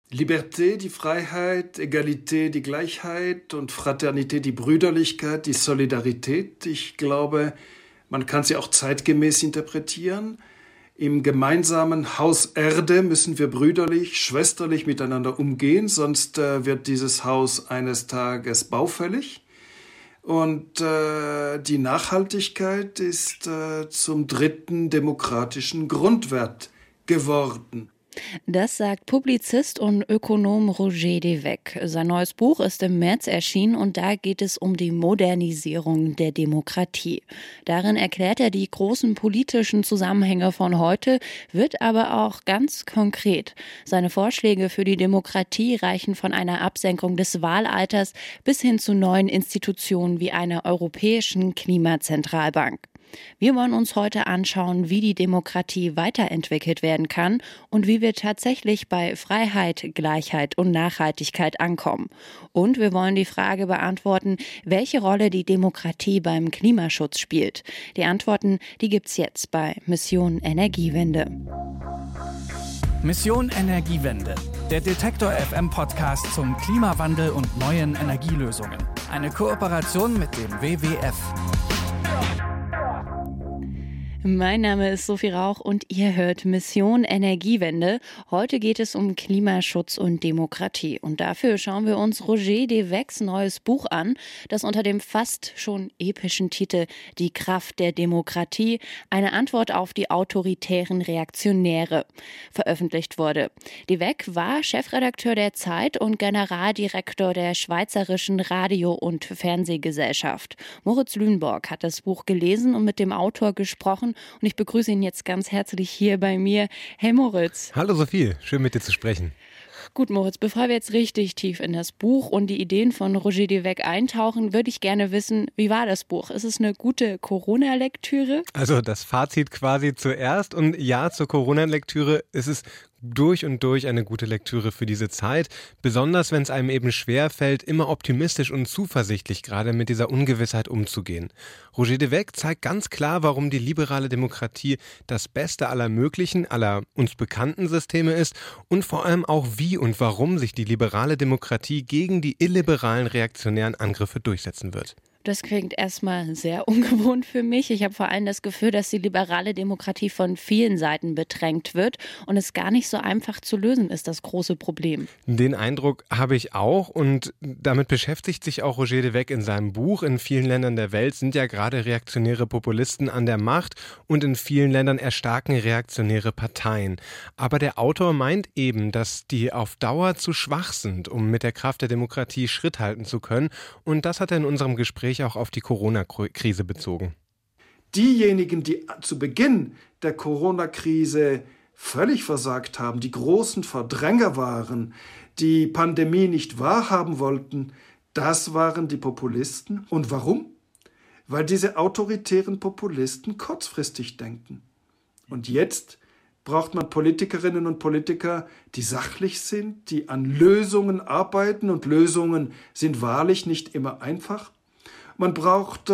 Liberté, die Freiheit, Egalité, die Gleichheit und Fraternité, die Brüderlichkeit, die Solidarität. Ich glaube, man kann sie auch zeitgemäß interpretieren. Im gemeinsamen Haus Erde müssen wir brüderlich, schwesterlich miteinander umgehen, sonst wird dieses Haus eines Tages baufällig. Und die Nachhaltigkeit ist zum dritten demokratischen Grundwert geworden. Das sagt Publizist und Ökonom Roger Devecq. Sein neues Buch ist im März erschienen und da geht es um die Modernisierung der Demokratie. Darin erklärt er die großen politischen Zusammenhänge von heute, wird aber auch ganz konkret. Seine Vorschläge für die Demokratie reichen von einer Absenkung des Wahlalters bis hin zu neuen Institutionen wie einer europäischen Klimazentralbank. Wir wollen uns heute anschauen, wie die Demokratie weiterentwickelt werden kann und wie wir tatsächlich bei Freiheit, Gleichheit und Nachhaltigkeit ankommen. Und wir wollen die Frage beantworten, welche Rolle die Demokratie beim Klimaschutz spielt. Die Antworten, die gibt's jetzt bei Mission Energiewende. Mission Energiewende, der Detektor FM Podcast zum Klimawandel und neuen Energielösungen. Eine Kooperation mit dem WWF. Mein Name ist Sophie Rauch und ihr hört Mission Energiewende. Heute geht es um Klimaschutz und Demokratie. Und dafür schauen wir uns Roger Devecqs neues Buch an, das unter dem fast schon epischen Titel Die Kraft der Demokratie, eine Antwort auf die autoritären Reaktionäre, veröffentlicht wurde. Devecq war Chefredakteur der Zeit und Generaldirektor der Schweizerischen Radio- und Fernsehgesellschaft. Moritz Lüneborg hat das Buch gelesen und mit dem Autor gesprochen. Und ich begrüße ihn jetzt ganz herzlich hier bei mir. Hey Moritz. Hallo Sophie, schön mit dir zu sprechen. Gut Moritz, bevor wir jetzt richtig tief in das Buch und die Ideen von Roger Devecq eintauchen, würde ich gerne wissen, wie war das Buch? Ist es eine gute Corona-Lektüre? Also das Fazit quasi zuerst und ja, zur Corona-Lektüre ist es durch und durch eine gute Lektüre für diese Zeit, besonders wenn es einem eben schwer fällt, immer optimistisch und zuversichtlich gerade mit dieser Ungewissheit umzugehen. Roger Devecq zeigt ganz klar, warum die liberale Demokratie das Beste aller möglichen, aller uns bekannten Systeme ist und vor allem auch wie und warum sich die liberale Demokratie gegen die illiberalen reaktionären Angriffe durchsetzen wird. Das klingt erstmal sehr ungewohnt für mich. Ich habe vor allem das Gefühl, dass die liberale Demokratie von vielen Seiten bedrängt wird und es gar nicht so einfach zu lösen ist, das große Problem. Den Eindruck habe ich auch und damit beschäftigt sich auch Roger Devecq in seinem Buch. In vielen Ländern der Welt sind ja gerade reaktionäre Populisten an der Macht und in vielen Ländern erstarken reaktionäre Parteien. Aber der Autor meint eben, dass die auf Dauer zu schwach sind, um mit der Kraft der Demokratie Schritt halten zu können. Und das hat er in unserem Gespräch auch auf die Corona-Krise bezogen. Diejenigen, die zu Beginn der Corona-Krise völlig versagt haben, die großen Verdränger waren, die Pandemie nicht wahrhaben wollten, das waren die Populisten. Und warum? Weil diese autoritären Populisten kurzfristig denken. Und jetzt braucht man Politikerinnen und Politiker, die sachlich sind, die an Lösungen arbeiten. Und Lösungen sind wahrlich nicht immer einfach. Man braucht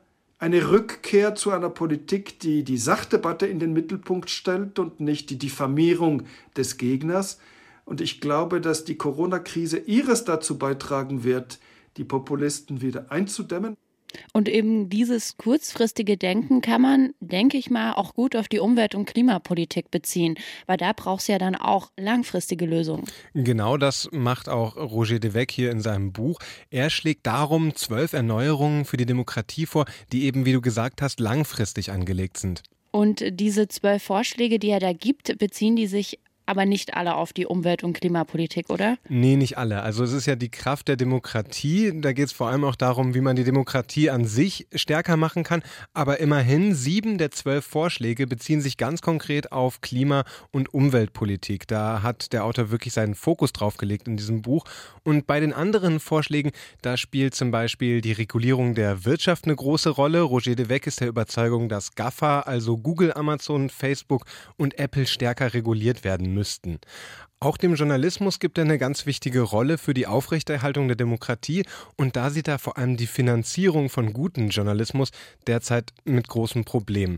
eine Rückkehr zu einer Politik, die die Sachdebatte in den Mittelpunkt stellt und nicht die Diffamierung des Gegners. Und ich glaube, dass die Corona-Krise ihres dazu beitragen wird, die Populisten wieder einzudämmen. Und eben dieses kurzfristige Denken kann man, denke ich mal, auch gut auf die Umwelt- und Klimapolitik beziehen, weil da braucht es ja dann auch langfristige Lösungen. Genau das macht auch Roger Devecq hier in seinem Buch. Er schlägt darum 12 Erneuerungen für die Demokratie vor, die eben, wie du gesagt hast, langfristig angelegt sind. Und diese 12 Vorschläge, die er da gibt, beziehen die sich aber nicht alle auf die Umwelt- und Klimapolitik, oder? Nee, nicht alle. Also es ist ja die Kraft der Demokratie. Da geht es vor allem auch darum, wie man die Demokratie an sich stärker machen kann. Aber immerhin 7 der 12 Vorschläge beziehen sich ganz konkret auf Klima- und Umweltpolitik. Da hat der Autor wirklich seinen Fokus drauf gelegt in diesem Buch. Und bei den anderen Vorschlägen, da spielt zum Beispiel die Regulierung der Wirtschaft eine große Rolle. Roger Devecq ist der Überzeugung, dass GAFA, also Google, Amazon, Facebook und Apple stärker reguliert werden müssen. Auch dem Journalismus gibt er eine ganz wichtige Rolle für die Aufrechterhaltung der Demokratie und da sieht er vor allem die Finanzierung von gutem Journalismus derzeit mit großen Problemen.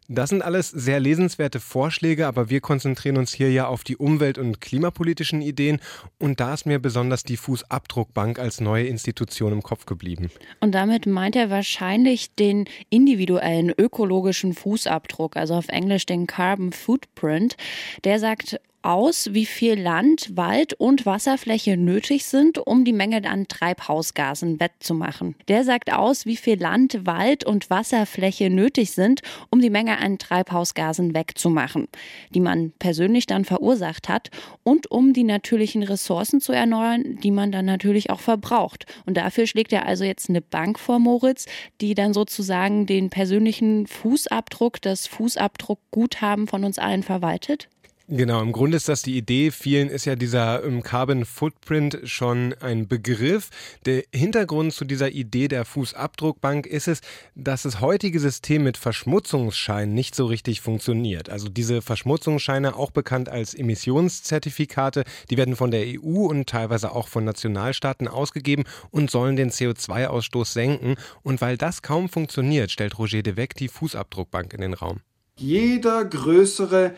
Das sind alles sehr lesenswerte Vorschläge, aber wir konzentrieren uns hier ja auf die umwelt- und klimapolitischen Ideen und da ist mir besonders die Fußabdruckbank als neue Institution im Kopf geblieben. Und damit meint er wahrscheinlich den individuellen ökologischen Fußabdruck, also auf Englisch den Carbon Footprint. Der sagt aus, wie viel Land, Wald und Wasserfläche nötig sind, um die Menge an Treibhausgasen wettzumachen. Der sagt aus, wie viel Land, Wald und Wasserfläche nötig sind, um die Menge an Treibhausgasen wegzumachen, die man persönlich dann verursacht hat und um die natürlichen Ressourcen zu erneuern, die man dann natürlich auch verbraucht. Und dafür schlägt er also jetzt eine Bank vor, Moritz, die dann sozusagen den persönlichen Fußabdruck, das Fußabdruckguthaben von uns allen verwaltet? Genau, im Grunde ist das die Idee. Vielen ist ja dieser Carbon Footprint schon ein Begriff. Der Hintergrund zu dieser Idee der Fußabdruckbank ist es, dass das heutige System mit Verschmutzungsscheinen nicht so richtig funktioniert. Also diese Verschmutzungsscheine, auch bekannt als Emissionszertifikate, die werden von der EU und teilweise auch von Nationalstaaten ausgegeben und sollen den CO2-Ausstoß senken. Und weil das kaum funktioniert, stellt Roger de Weck die Fußabdruckbank in den Raum. Jeder größere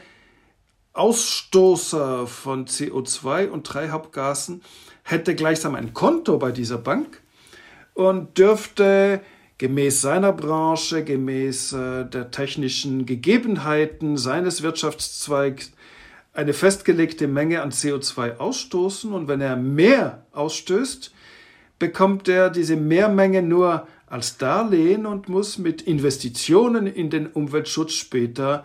Ausstoßer von CO2 und Treibhausgasen hätte gleichsam ein Konto bei dieser Bank und dürfte gemäß seiner Branche, gemäß der technischen Gegebenheiten seines Wirtschaftszweigs eine festgelegte Menge an CO2 ausstoßen. Und wenn er mehr ausstößt, bekommt er diese Mehrmenge nur als Darlehen und muss mit Investitionen in den Umweltschutz später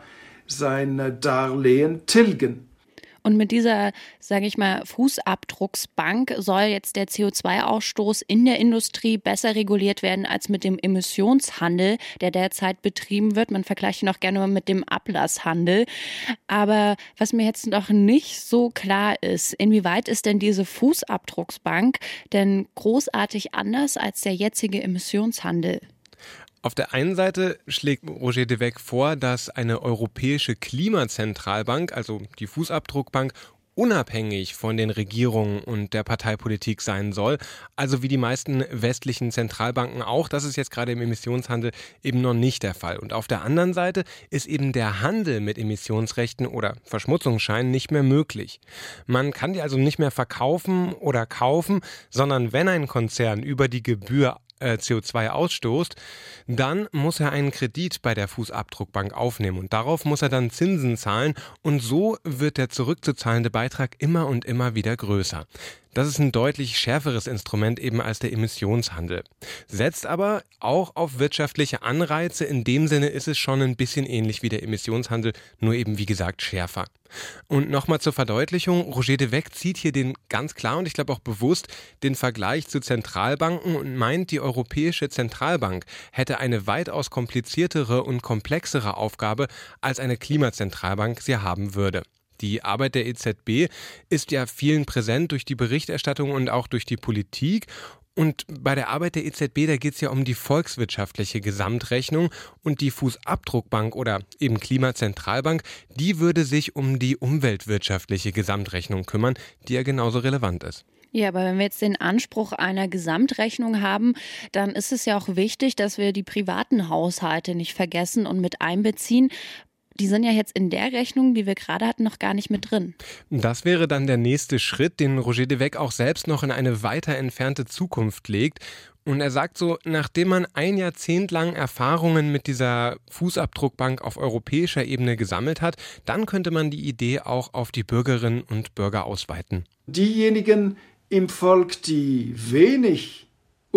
sein Darlehen tilgen. Und mit dieser, sage ich mal, Fußabdrucksbank soll jetzt der CO2-Ausstoß in der Industrie besser reguliert werden als mit dem Emissionshandel, der derzeit betrieben wird. Man vergleicht ihn auch gerne mal mit dem Ablasshandel. Aber was mir jetzt noch nicht so klar ist, inwieweit ist denn diese Fußabdrucksbank denn großartig anders als der jetzige Emissionshandel? Auf der einen Seite schlägt Roger de Weck vor, dass eine europäische Klimazentralbank, also die Fußabdruckbank, unabhängig von den Regierungen und der Parteipolitik sein soll, also wie die meisten westlichen Zentralbanken auch. Das ist jetzt gerade im Emissionshandel eben noch nicht der Fall. Und auf der anderen Seite ist eben der Handel mit Emissionsrechten oder Verschmutzungsscheinen nicht mehr möglich. Man kann die also nicht mehr verkaufen oder kaufen, sondern wenn ein Konzern über die Gebühr CO2 ausstoßt, dann muss er einen Kredit bei der Fußabdruckbank aufnehmen und darauf muss er dann Zinsen zahlen und so wird der zurückzuzahlende Beitrag immer und immer wieder größer. Das ist ein deutlich schärferes Instrument eben als der Emissionshandel. Setzt aber auch auf wirtschaftliche Anreize. In dem Sinne ist es schon ein bisschen ähnlich wie der Emissionshandel, nur eben wie gesagt schärfer. Und nochmal zur Verdeutlichung, Roger de Weck zieht hier den ganz klar und ich glaube auch bewusst den Vergleich zu Zentralbanken und meint, die Europäische Zentralbank hätte eine weitaus kompliziertere und komplexere Aufgabe, als eine Klimazentralbank sie haben würde. Die Arbeit der EZB ist ja vielen präsent durch die Berichterstattung und auch durch die Politik. Und bei der Arbeit der EZB, da geht es ja um die volkswirtschaftliche Gesamtrechnung und die Fußabdruckbank oder eben Klimazentralbank, die würde sich um die umweltwirtschaftliche Gesamtrechnung kümmern, die ja genauso relevant ist. Ja, aber wenn wir jetzt den Anspruch einer Gesamtrechnung haben, dann ist es ja auch wichtig, dass wir die privaten Haushalte nicht vergessen und mit einbeziehen. Die sind ja jetzt in der Rechnung, die wir gerade hatten, noch gar nicht mit drin. Das wäre dann der nächste Schritt, den Roger de Weck auch selbst noch in eine weiter entfernte Zukunft legt. Und er sagt so, nachdem man ein Jahrzehnt lang Erfahrungen mit dieser Fußabdruckbank auf europäischer Ebene gesammelt hat, dann könnte man die Idee auch auf die Bürgerinnen und Bürger ausweiten. Diejenigen im Volk, die wenig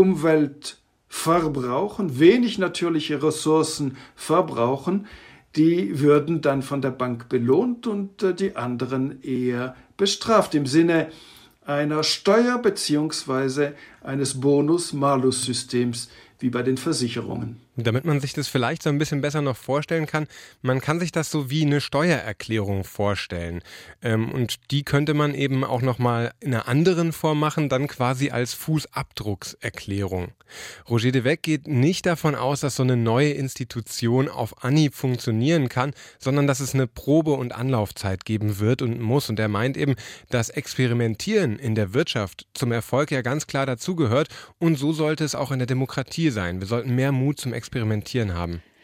Umwelt verbrauchen, wenig natürliche Ressourcen verbrauchen, die würden dann von der Bank belohnt und die anderen eher bestraft im Sinne einer Steuer bzw. eines Bonus-Malus-Systems wie bei den Versicherungen. Damit man sich das vielleicht so ein bisschen besser noch vorstellen kann, man kann sich das so wie eine Steuererklärung vorstellen. Und die könnte man eben auch nochmal in einer anderen Form machen, dann quasi als Fußabdruckserklärung. Roger de Weck geht nicht davon aus, dass so eine neue Institution auf Anhieb funktionieren kann, sondern dass es eine Probe- und Anlaufzeit geben wird und muss. Und er meint eben, dass Experimentieren in der Wirtschaft zum Erfolg ja ganz klar dazugehört und so sollte es auch in der Demokratie sein. Wir sollten mehr Mut zum Experimentieren haben.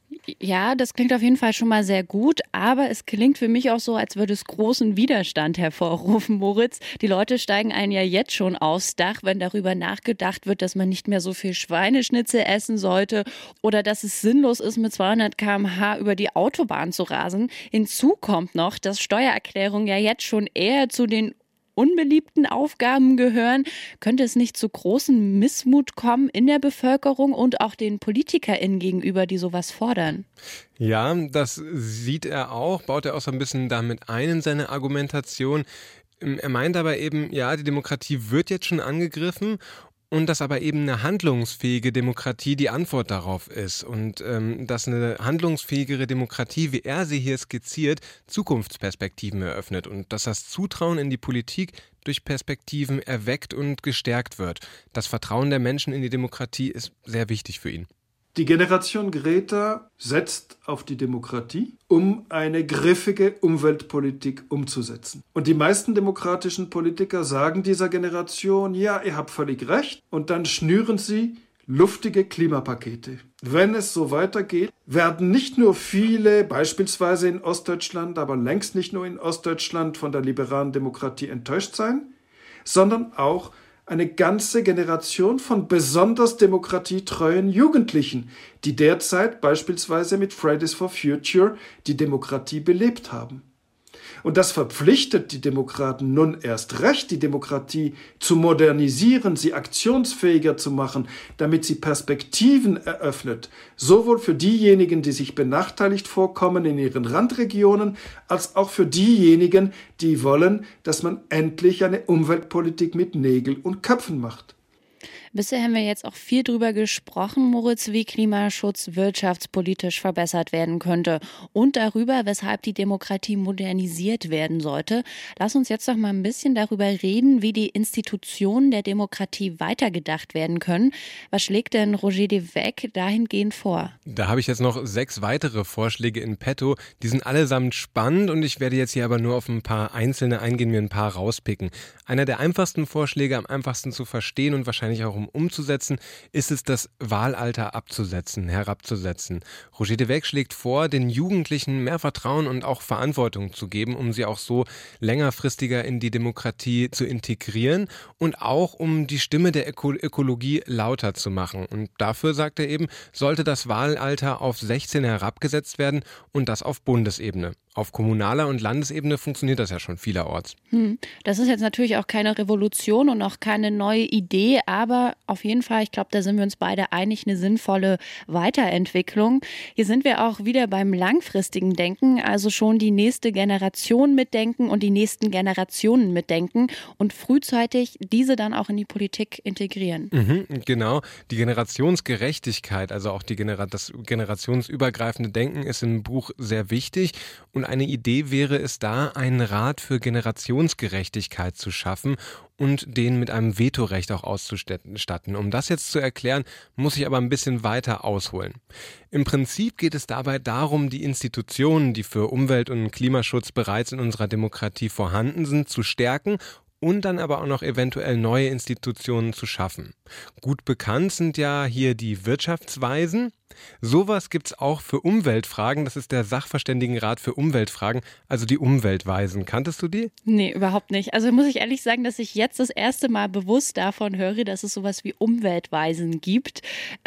Ja, das klingt auf jeden Fall schon mal sehr gut, aber es klingt für mich auch so, als würde es großen Widerstand hervorrufen, Moritz. Die Leute steigen einen ja jetzt schon aufs Dach, wenn darüber nachgedacht wird, dass man nicht mehr so viel Schweineschnitzel essen sollte oder dass es sinnlos ist, mit 200 km/h über die Autobahn zu rasen. Hinzu kommt noch, dass Steuererklärungen ja jetzt schon eher zu den unbeliebten Aufgaben gehören. Könnte es nicht zu großem Missmut kommen in der Bevölkerung und auch den PolitikerInnen gegenüber, die sowas fordern? Ja, das sieht er auch, baut er auch so ein bisschen damit ein in seine Argumentation. Er meint aber eben, ja, die Demokratie wird jetzt schon angegriffen und dass aber eben eine handlungsfähige Demokratie die Antwort darauf ist und dass eine handlungsfähigere Demokratie, wie er sie hier skizziert, Zukunftsperspektiven eröffnet und dass das Zutrauen in die Politik durch Perspektiven erweckt und gestärkt wird. Das Vertrauen der Menschen in die Demokratie ist sehr wichtig für ihn. Die Generation Greta setzt auf die Demokratie, um eine griffige Umweltpolitik umzusetzen. Und die meisten demokratischen Politiker sagen dieser Generation, ja, ihr habt völlig recht, und dann schnüren sie luftige Klimapakete. Wenn es so weitergeht, werden nicht nur viele, beispielsweise in Ostdeutschland, aber längst nicht nur in Ostdeutschland, von der liberalen Demokratie enttäuscht sein, sondern auch eine ganze Generation von besonders demokratietreuen Jugendlichen, die derzeit beispielsweise mit Fridays for Future die Demokratie belebt haben. Und das verpflichtet die Demokraten nun erst recht, die Demokratie zu modernisieren, sie aktionsfähiger zu machen, damit sie Perspektiven eröffnet, sowohl für diejenigen, die sich benachteiligt vorkommen in ihren Randregionen, als auch für diejenigen, die wollen, dass man endlich eine Umweltpolitik mit Nägeln und Köpfen macht. Bisher haben wir jetzt auch viel darüber gesprochen, Moritz, wie Klimaschutz wirtschaftspolitisch verbessert werden könnte und darüber, weshalb die Demokratie modernisiert werden sollte. Lass uns jetzt doch mal ein bisschen darüber reden, wie die Institutionen der Demokratie weitergedacht werden können. Was schlägt denn Roger de Weck dahingehend vor? Da habe ich jetzt noch 6 weitere Vorschläge in petto. Die sind allesamt spannend und ich werde jetzt hier aber nur auf ein paar einzelne eingehen, mir ein paar rauspicken. Einer der einfachsten Vorschläge, am einfachsten zu verstehen und wahrscheinlich auch umzusetzen, ist es, das Wahlalter herabzusetzen. Roger de Weck schlägt vor, den Jugendlichen mehr Vertrauen und auch Verantwortung zu geben, um sie auch so längerfristiger in die Demokratie zu integrieren und auch um die Stimme der Ökologie lauter zu machen. Und dafür, sagt er eben, sollte das Wahlalter auf 16 herabgesetzt werden und das auf Bundesebene. Auf kommunaler und Landesebene funktioniert das ja schon vielerorts. Das ist jetzt natürlich auch keine Revolution und auch keine neue Idee, aber auf jeden Fall, ich glaube, da sind wir uns beide einig, eine sinnvolle Weiterentwicklung. Hier sind wir auch wieder beim langfristigen Denken, also schon die nächste Generation mitdenken und die nächsten Generationen mitdenken und frühzeitig diese dann auch in die Politik integrieren. Genau, die Generationsgerechtigkeit, also auch das generationsübergreifende Denken ist im Buch sehr wichtig. Und eine Idee wäre es da, einen Rat für Generationsgerechtigkeit zu schaffen und den mit einem Vetorecht auch auszustatten. Um das jetzt zu erklären, muss ich aber ein bisschen weiter ausholen. Im Prinzip geht es dabei darum, die Institutionen, die für Umwelt- und Klimaschutz bereits in unserer Demokratie vorhanden sind, zu stärken und dann aber auch noch eventuell neue Institutionen zu schaffen. Gut bekannt sind ja hier die Wirtschaftsweisen. Sowas gibt's auch für Umweltfragen. Das ist der Sachverständigenrat für Umweltfragen, also die Umweltweisen. Kanntest du die? Nee, überhaupt nicht. Also muss ich ehrlich sagen, dass ich jetzt das erste Mal bewusst davon höre, dass es sowas wie Umweltweisen gibt.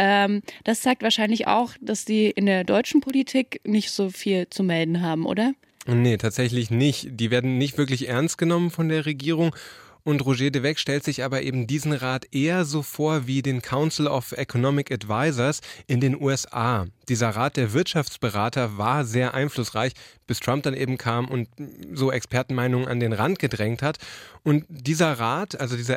Das zeigt wahrscheinlich auch, dass die in der deutschen Politik nicht so viel zu melden haben, oder? Nee, tatsächlich nicht. Die werden nicht wirklich ernst genommen von der Regierung. Und Roger de Weck stellt sich aber eben diesen Rat eher so vor wie den Council of Economic Advisors in den USA. Dieser Rat der Wirtschaftsberater war sehr einflussreich, bis Trump dann eben kam und so Expertenmeinungen an den Rand gedrängt hat. Und dieser Rat, also dieser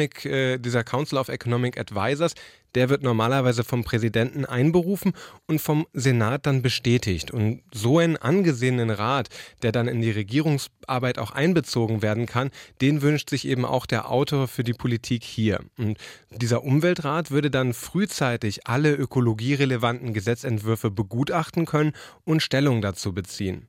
Council of Economic Advisors, der wird normalerweise vom Präsidenten einberufen und vom Senat dann bestätigt. Und so einen angesehenen Rat, der dann in die Regierungsarbeit auch einbezogen werden kann, den wünscht sich eben auch der Autor für die Politik hier. Und dieser Umweltrat würde dann frühzeitig alle ökologierelevanten Gesetzentwürfe begutachten können und Stellung dazu beziehen.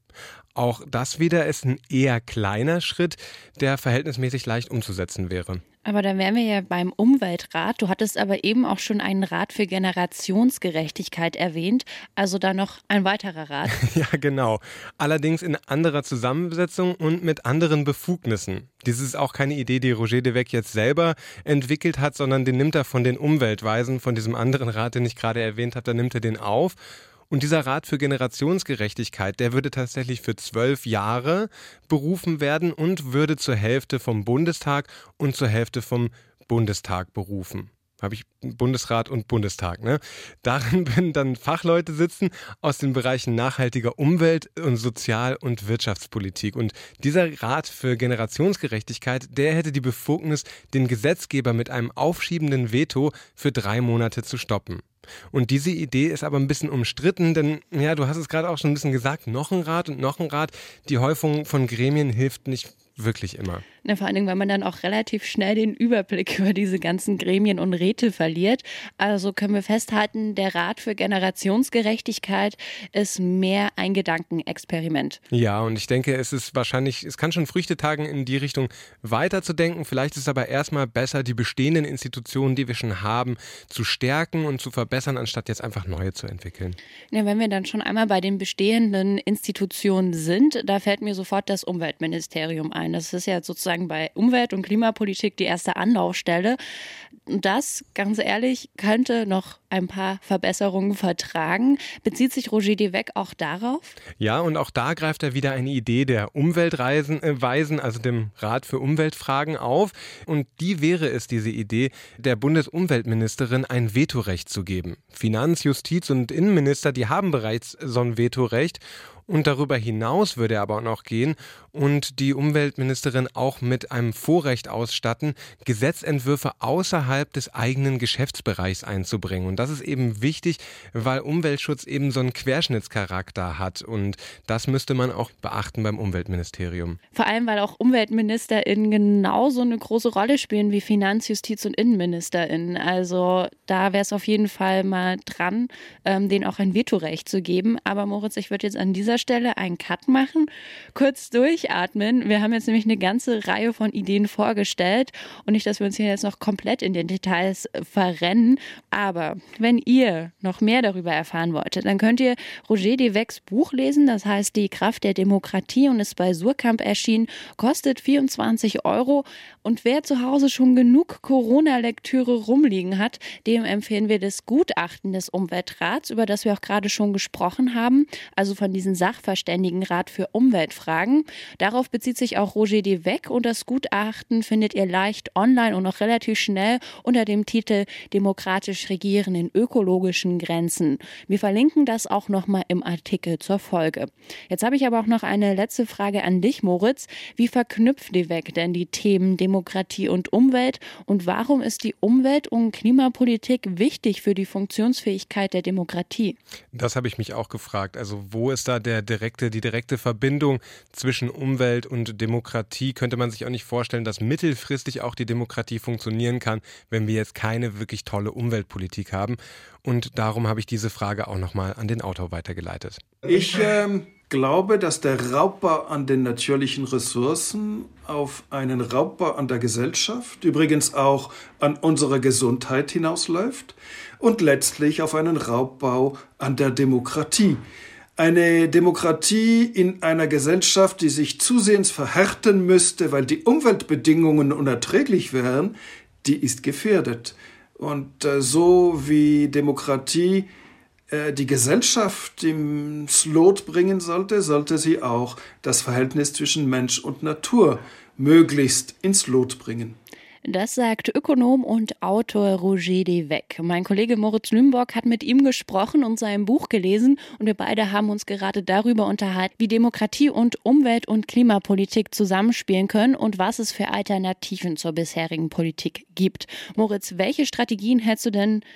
Auch das wieder ist ein eher kleiner Schritt, der verhältnismäßig leicht umzusetzen wäre. Aber dann wären wir ja beim Umweltrat. Du hattest aber eben auch schon einen Rat für Generationsgerechtigkeit erwähnt, also da noch ein weiterer Rat. Ja, genau. Allerdings in anderer Zusammensetzung und mit anderen Befugnissen. Dies ist auch keine Idee, die Roger de Weck jetzt selber entwickelt hat, sondern den nimmt er von den Umweltweisen, von diesem anderen Rat, den ich gerade erwähnt habe, da nimmt er den auf. Und dieser Rat für Generationsgerechtigkeit, der würde tatsächlich für 12 Jahre berufen werden und würde zur Hälfte vom Bundestag und zur Hälfte vom Bundestag berufen. Habe ich Bundesrat und Bundestag, ne? Darin würden dann Fachleute sitzen aus den Bereichen nachhaltiger Umwelt- und Sozial- und Wirtschaftspolitik. Und dieser Rat für Generationsgerechtigkeit, der hätte die Befugnis, den Gesetzgeber mit einem aufschiebenden Veto für 3 Monate zu stoppen. Und diese Idee ist aber ein bisschen umstritten, denn ja, du hast es gerade auch schon ein bisschen gesagt, noch ein Rat und noch ein Rat. Die Häufung von Gremien hilft nicht wirklich immer. Na, vor allen Dingen, weil man dann auch relativ schnell den Überblick über diese ganzen Gremien und Räte verliert. Also können wir festhalten, der Rat für Generationsgerechtigkeit ist mehr ein Gedankenexperiment. Ja, und ich denke, es kann schon Früchte tragen, in die Richtung weiterzudenken. Vielleicht ist es aber erstmal besser, die bestehenden Institutionen, die wir schon haben, zu stärken und zu verbessern, anstatt jetzt einfach neue zu entwickeln. Ja, wenn wir dann schon einmal bei den bestehenden Institutionen sind, da fällt mir sofort das Umweltministerium ein. Das ist ja sozusagen bei Umwelt- und Klimapolitik die erste Anlaufstelle. Und das, ganz ehrlich, könnte noch ein paar Verbesserungen vertragen. Bezieht sich Roger de Weck auch darauf? Ja, und auch da greift er wieder eine Idee der Umweltweisen, also dem Rat für Umweltfragen auf. Und die wäre es, diese Idee, der Bundesumweltministerin ein Vetorecht zu geben. Finanz-, Justiz- und Innenminister, die haben bereits so ein Vetorecht. Und darüber hinaus würde er aber auch noch gehen und die Umweltministerin auch mit einem Vorrecht ausstatten, Gesetzentwürfe außerhalb des eigenen Geschäftsbereichs einzubringen. Und das ist eben wichtig, weil Umweltschutz eben so einen Querschnittscharakter hat. Und das müsste man auch beachten beim Umweltministerium. Vor allem, weil auch UmweltministerInnen genauso eine große Rolle spielen wie Finanz-, Justiz- und InnenministerInnen. Also da wäre es auf jeden Fall mal dran, denen auch ein Vetorecht zu geben. Aber Moritz, ich würde jetzt an dieser Stelle einen Cut machen, kurz durchatmen. Wir haben jetzt nämlich eine ganze Reihe von Ideen vorgestellt und nicht, dass wir uns hier jetzt noch komplett in den Details verrennen. Aber wenn ihr noch mehr darüber erfahren wolltet, dann könnt ihr Roger de Wecks Buch lesen. Das heißt Die Kraft der Demokratie und ist bei Suhrkamp erschienen. Kostet 24 €. Und wer zu Hause schon genug Corona-Lektüre rumliegen hat, dem empfehlen wir das Gutachten des Umweltrats, über das wir auch gerade schon gesprochen haben. Also von diesem Sachverständigenrat für Umweltfragen. Darauf bezieht sich auch Roger de Weck und das Gutachten findet ihr leicht online und auch relativ schnell unter dem Titel Demokratisch regieren in ökologischen Grenzen. Wir verlinken das auch nochmal im Artikel zur Folge. Jetzt habe ich aber auch noch eine letzte Frage an dich, Moritz. Wie verknüpft de Weck denn die Themen Demokratie und Umwelt und warum ist die Umwelt- und Klimapolitik wichtig für die Funktionsfähigkeit der Demokratie? Das habe ich mich auch gefragt. Also wo ist da die direkte Verbindung zwischen Umwelt und Demokratie? Könnte man sich auch nicht vorstellen, dass mittelfristig auch die Demokratie funktionieren kann, wenn wir jetzt keine wirklich tolle Umweltpolitik haben? Und darum habe ich diese Frage auch nochmal an den Autor weitergeleitet. Ich glaube, dass der Raubbau an den natürlichen Ressourcen auf einen Raubbau an der Gesellschaft, übrigens auch an unserer Gesundheit hinausläuft und letztlich auf einen Raubbau an der Demokratie. Eine Demokratie in einer Gesellschaft, die sich zusehends verhärten müsste, weil die Umweltbedingungen unerträglich wären, die ist gefährdet. Und so wie Demokratie die Gesellschaft ins Lot bringen sollte, sollte sie auch das Verhältnis zwischen Mensch und Natur möglichst ins Lot bringen. Das sagt Ökonom und Autor Roger de Weck. Mein Kollege Moritz Lümborg hat mit ihm gesprochen und sein Buch gelesen und wir beide haben uns gerade darüber unterhalten, wie Demokratie und Umwelt- und Klimapolitik zusammenspielen können und was es für Alternativen zur bisherigen Politik gibt. Moritz, welche Strategien hältst du denn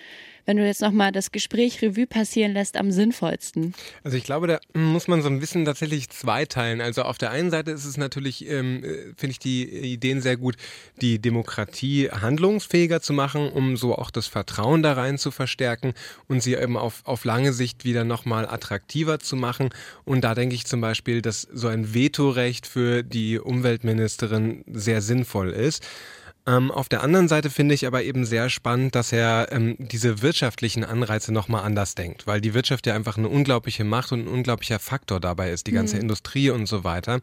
wenn du jetzt nochmal das Gespräch Revue passieren lässt, am sinnvollsten? Also ich glaube, da muss man so ein bisschen tatsächlich zweiteilen. Also auf der einen Seite ist es natürlich, finde ich die Ideen sehr gut, die Demokratie handlungsfähiger zu machen, um so auch das Vertrauen da rein zu verstärken und sie eben auf lange Sicht wieder nochmal attraktiver zu machen. Und da denke ich zum Beispiel, dass so ein Vetorecht für die Umweltministerin sehr sinnvoll ist. Auf der anderen Seite finde ich aber eben sehr spannend, dass er diese wirtschaftlichen Anreize nochmal anders denkt, weil die Wirtschaft ja einfach eine unglaubliche Macht und ein unglaublicher Faktor dabei ist, die ganze Industrie und so weiter.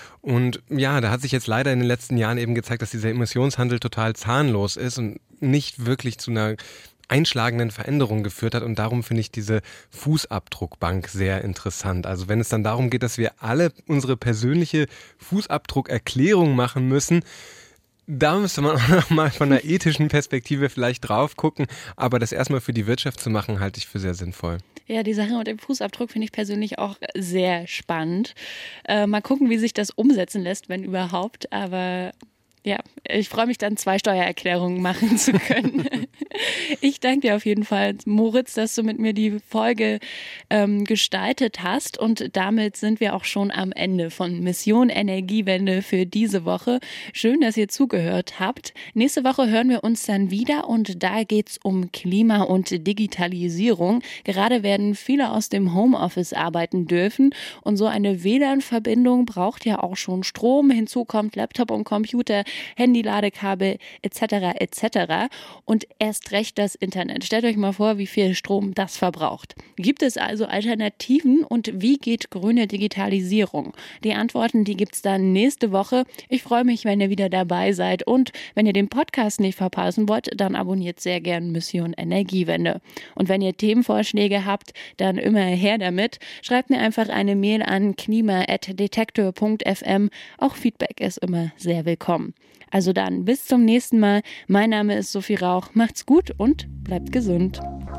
Und ja, da hat sich jetzt leider in den letzten Jahren eben gezeigt, dass dieser Emissionshandel total zahnlos ist und nicht wirklich zu einer einschlagenden Veränderung geführt hat, und darum finde ich diese Fußabdruckbank sehr interessant. Also wenn es dann darum geht, dass wir alle unsere persönliche Fußabdruckerklärung machen müssen, da müsste man auch noch mal von einer ethischen Perspektive vielleicht drauf gucken, aber das erstmal für die Wirtschaft zu machen, halte ich für sehr sinnvoll. Ja, die Sache mit dem Fußabdruck finde ich persönlich auch sehr spannend. Mal gucken, wie sich das umsetzen lässt, wenn überhaupt, aber ja, ich freue mich dann, 2 Steuererklärungen machen zu können. Ich danke dir auf jeden Fall, Moritz, dass du mit mir die Folge gestaltet hast, und damit sind wir auch schon am Ende von Mission Energiewende für diese Woche. Schön, dass ihr zugehört habt. Nächste Woche hören wir uns dann wieder, und da geht's um Klima und Digitalisierung. Gerade werden viele aus dem Homeoffice arbeiten dürfen, und so eine WLAN-Verbindung braucht ja auch schon Strom. Hinzu kommt Laptop und Computer, Handy-Ladekabel etc. etc. und erst recht das Internet. Stellt euch mal vor, wie viel Strom das verbraucht. Gibt es also Alternativen, und wie geht grüne Digitalisierung? Die Antworten, die gibt's dann nächste Woche. Ich freue mich, wenn ihr wieder dabei seid, und wenn ihr den Podcast nicht verpassen wollt, dann abonniert sehr gern Mission Energiewende. Und wenn ihr Themenvorschläge habt, dann immer her damit. Schreibt mir einfach eine Mail an klima@detektor.fm. Auch Feedback ist immer sehr willkommen. Also dann, bis zum nächsten Mal. Mein Name ist Sophie Rauch. Macht's gut und bleibt gesund.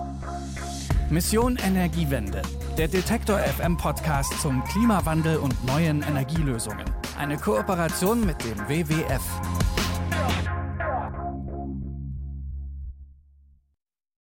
Mission Energiewende. Der Detektor FM Podcast zum Klimawandel und neuen Energielösungen. Eine Kooperation mit dem WWF.